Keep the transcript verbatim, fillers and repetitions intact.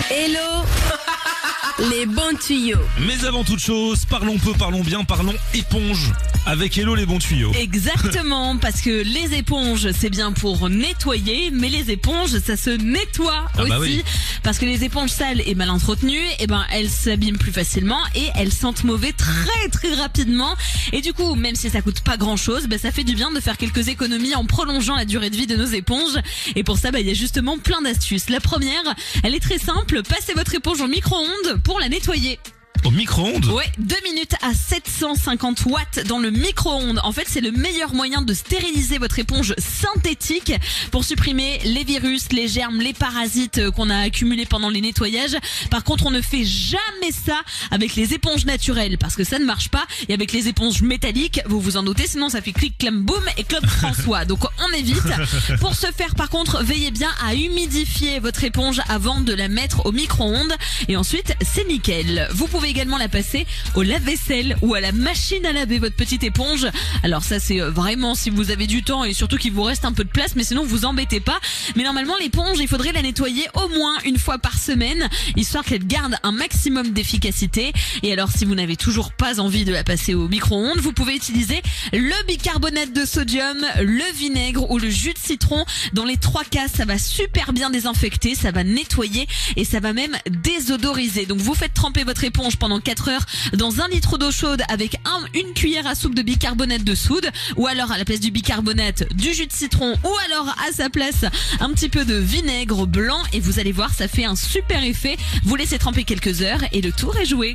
Hello les bons tuyaux. Mais avant toute chose, parlons peu, parlons bien, parlons éponge. Avec Hello les bons tuyaux. Exactement, parce que les éponges, c'est bien pour nettoyer, mais les éponges, ça se nettoie Ah aussi. bah oui. Parce que les éponges sales et mal entretenues, eh ben, elles s'abîment plus facilement et elles sentent mauvais très très rapidement. Et du coup, même si ça coûte pas grand chose, ben, ça fait du bien de faire quelques économies en prolongeant la durée de vie de nos éponges. Et pour ça, ben, il y a justement plein d'astuces. La première, elle est très simple, passez votre éponge au micro-ondes pour la nettoyer. Au micro-ondes? Ouais, deux minutes à sept cent cinquante watts dans le micro-ondes. En fait, c'est le meilleur moyen de stériliser votre éponge synthétique pour supprimer les virus, les germes, les parasites qu'on a accumulés pendant les nettoyages. Par contre, on ne fait jamais ça avec les éponges naturelles parce que ça ne marche pas. Et avec les éponges métalliques, vous vous en doutez, sinon ça fait clic, clam, boum et Claude François. Donc on évite. Pour ce faire, par contre, veillez bien à humidifier votre éponge avant de la mettre au micro-ondes. Et ensuite, c'est nickel. Vous pouvez également la passer au lave-vaisselle ou à la machine à laver votre petite éponge. Alors ça c'est vraiment si vous avez du temps et surtout qu'il vous reste un peu de place, mais sinon vous embêtez pas. Mais normalement l'éponge, il faudrait la nettoyer au moins une fois par semaine, histoire qu'elle garde un maximum d'efficacité. Et alors si vous n'avez toujours pas envie de la passer au micro-ondes, vous pouvez utiliser le bicarbonate de sodium, le vinaigre ou le jus de citron. Dans les trois cas, ça va super bien désinfecter, ça va nettoyer et ça va même désodoriser. Donc vous faites tremper votre éponge pendant quatre heures dans un litre d'eau chaude avec un, une cuillère à soupe de bicarbonate de soude, ou alors à la place du bicarbonate du jus de citron, ou alors à sa place un petit peu de vinaigre blanc, et vous allez voir, ça fait un super effet. Vous laissez tremper quelques heures et le tour est joué.